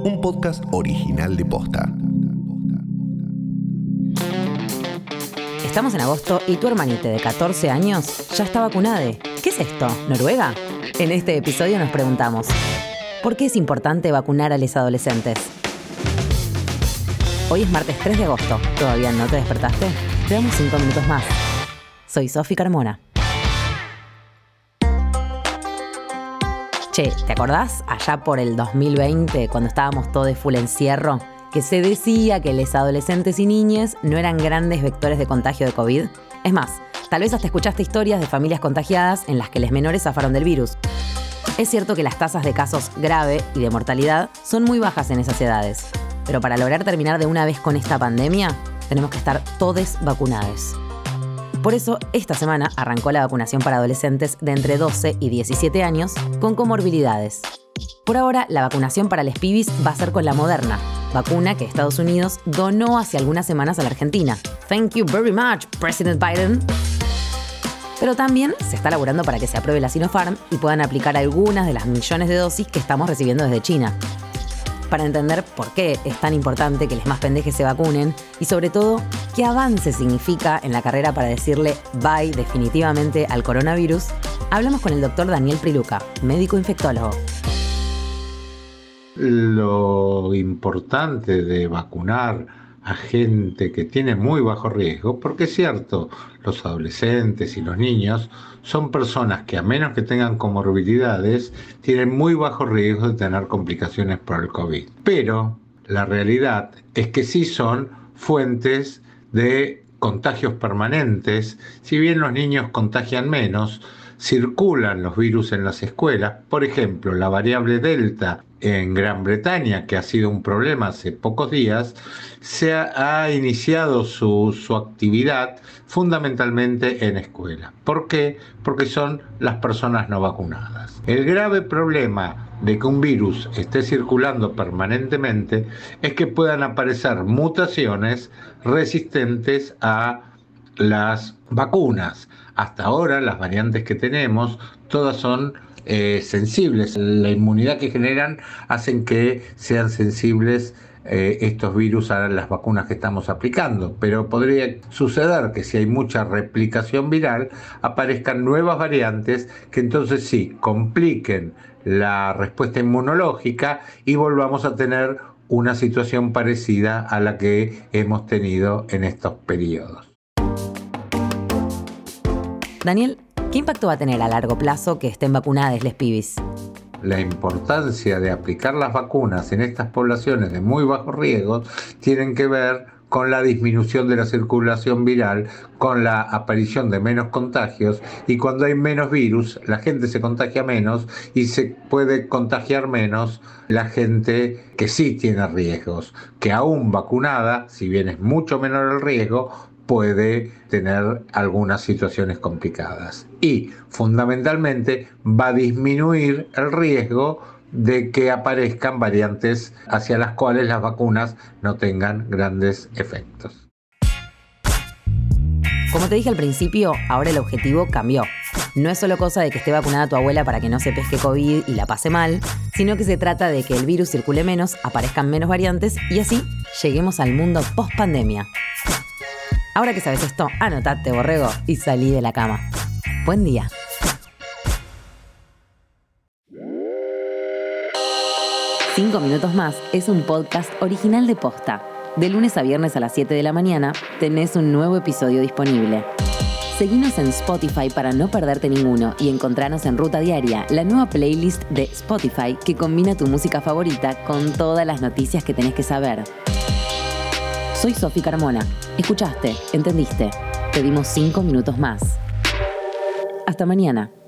un podcast original de Posta. Estamos en agosto y tu hermanita de 14 años ya está vacunada. ¿Qué es esto? ¿Noruega? En este episodio nos preguntamos, ¿por qué es importante vacunar a los adolescentes? Hoy es martes 3 de agosto. ¿Todavía no te despertaste? Te damos 5 minutos más. Soy Sofi Carmona. Che, ¿te acordás? Allá por el 2020, cuando estábamos todos full encierro, que se decía que los adolescentes y niñas no eran grandes vectores de contagio de COVID. Es más, tal vez hasta escuchaste historias de familias contagiadas en las que los menores zafaron del virus. Es cierto que las tasas de casos grave y de mortalidad son muy bajas en esas edades, pero para lograr terminar de una vez con esta pandemia, tenemos que estar todos vacunados. Por eso, esta semana arrancó la vacunación para adolescentes de entre 12 y 17 años con comorbilidades. Por ahora, la vacunación para los pibis va a ser con la Moderna, vacuna que Estados Unidos donó hace algunas semanas a la Argentina. Thank you very much, President Biden. Pero también se está laburando para que se apruebe la Sinopharm y puedan aplicar algunas de las millones de dosis que estamos recibiendo desde China. Para entender por qué es tan importante que los más pendejes se vacunen y sobre todo, qué avance significa en la carrera para decirle bye definitivamente al coronavirus, hablamos con el doctor Daniel Priluca, médico infectólogo. Lo importante de vacunar a gente que tiene muy bajo riesgo, porque es cierto, los adolescentes y los niños son personas que a menos que tengan comorbilidades, tienen muy bajo riesgo de tener complicaciones por el COVID. Pero la realidad es que sí son fuentes de contagios permanentes. Si bien los niños contagian menos, circulan los virus en las escuelas. Por ejemplo, la variable Delta en Gran Bretaña, que ha sido un problema hace pocos días, se ha iniciado su actividad fundamentalmente en escuela. ¿Por qué? Porque son las personas no vacunadas. El grave problema de que un virus esté circulando permanentemente es que puedan aparecer mutaciones resistentes a las vacunas. Hasta ahora las variantes que tenemos todas son sensibles. La inmunidad que generan hacen que sean sensibles estos virus a las vacunas que estamos aplicando, pero podría suceder que si hay mucha replicación viral aparezcan nuevas variantes que entonces sí compliquen la respuesta inmunológica y volvamos a tener una situación parecida a la que hemos tenido en estos periodos. Daniel, ¿qué impacto va a tener a largo plazo que estén vacunadas les pibis? La importancia de aplicar las vacunas en estas poblaciones de muy bajo riesgo tienen que ver con la disminución de la circulación viral, con la aparición de menos contagios, y cuando hay menos virus, la gente se contagia menos y se puede contagiar menos la gente que sí tiene riesgos, que aún vacunada, si bien es mucho menor el riesgo, puede tener algunas situaciones complicadas. Y fundamentalmente va a disminuir el riesgo de que aparezcan variantes hacia las cuales las vacunas no tengan grandes efectos. Como te dije al principio, ahora el objetivo cambió. No es solo cosa de que esté vacunada tu abuela para que no se pesque COVID y la pase mal, sino que se trata de que el virus circule menos, aparezcan menos variantes y así lleguemos al mundo post-pandemia. Ahora que sabes esto, anotate, borrego, y salí de la cama. Buen día. Cinco minutos más es un podcast original de Posta. De lunes a viernes a las 7 de la mañana tenés un nuevo episodio disponible. Seguinos en Spotify para no perderte ninguno y encontranos en Ruta Diaria, la nueva playlist de Spotify que combina tu música favorita con todas las noticias que tenés que saber. Soy Sofi Carmona. Escuchaste, entendiste. Te dimos 5 minutos más. Hasta mañana.